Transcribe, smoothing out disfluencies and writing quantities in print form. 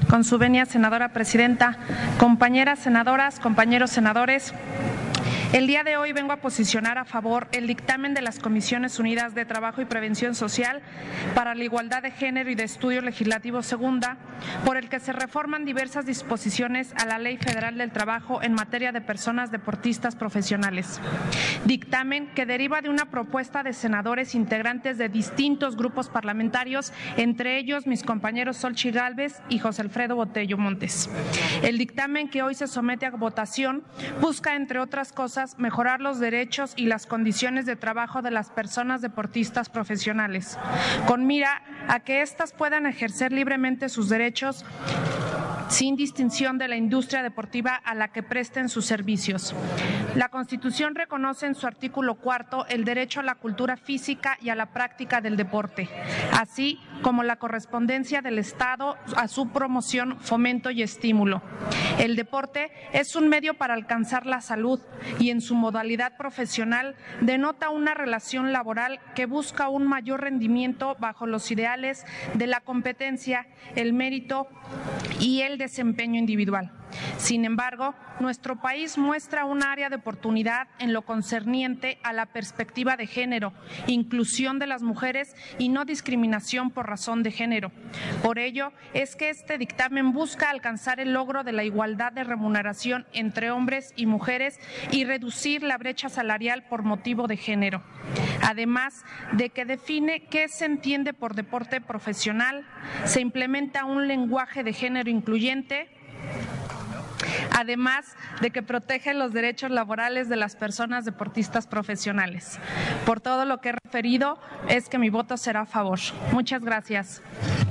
Con su venia, senadora presidenta, compañeras senadoras, compañeros senadores, el día de hoy vengo a posicionar a favor el dictamen de las Comisiones Unidas de Trabajo y Prevención Social para la Igualdad de Género y de Estudio Legislativo Segunda, por el que se reforman diversas disposiciones a la Ley Federal del Trabajo en materia de personas deportistas profesionales. Dictamen que deriva de una propuesta de senadores integrantes de distintos grupos parlamentarios, entre ellos mis compañeros Xochitl Gálvez y José Alfredo Botello Montes. El dictamen que hoy se somete a votación busca, entre otras cosas, mejorar los derechos y las condiciones de trabajo de las personas deportistas profesionales, con mira a que éstas puedan ejercer libremente sus derechos sin distinción de la industria deportiva a la que presten sus servicios. La Constitución reconoce en su artículo 4 el derecho a la cultura física y a la práctica del deporte, así como la correspondencia del Estado a su promoción, fomento y estímulo. El deporte es un medio para alcanzar la salud y en su modalidad profesional denota una relación laboral que busca un mayor rendimiento bajo los ideales de la competencia, el mérito y el desempeño individual. Sin embargo, nuestro país muestra un área de oportunidad en lo concerniente a la perspectiva de género, inclusión de las mujeres y no discriminación por razón de género. Por ello, es que este dictamen busca alcanzar el logro de la igualdad de remuneración entre hombres y mujeres y reducir la brecha salarial por motivo de género. Además de que define qué se entiende por deporte profesional, se implementa un lenguaje de género incluyente, además de que protege los derechos laborales de las personas deportistas profesionales. Por todo lo que he referido, es que mi voto será a favor. Muchas gracias.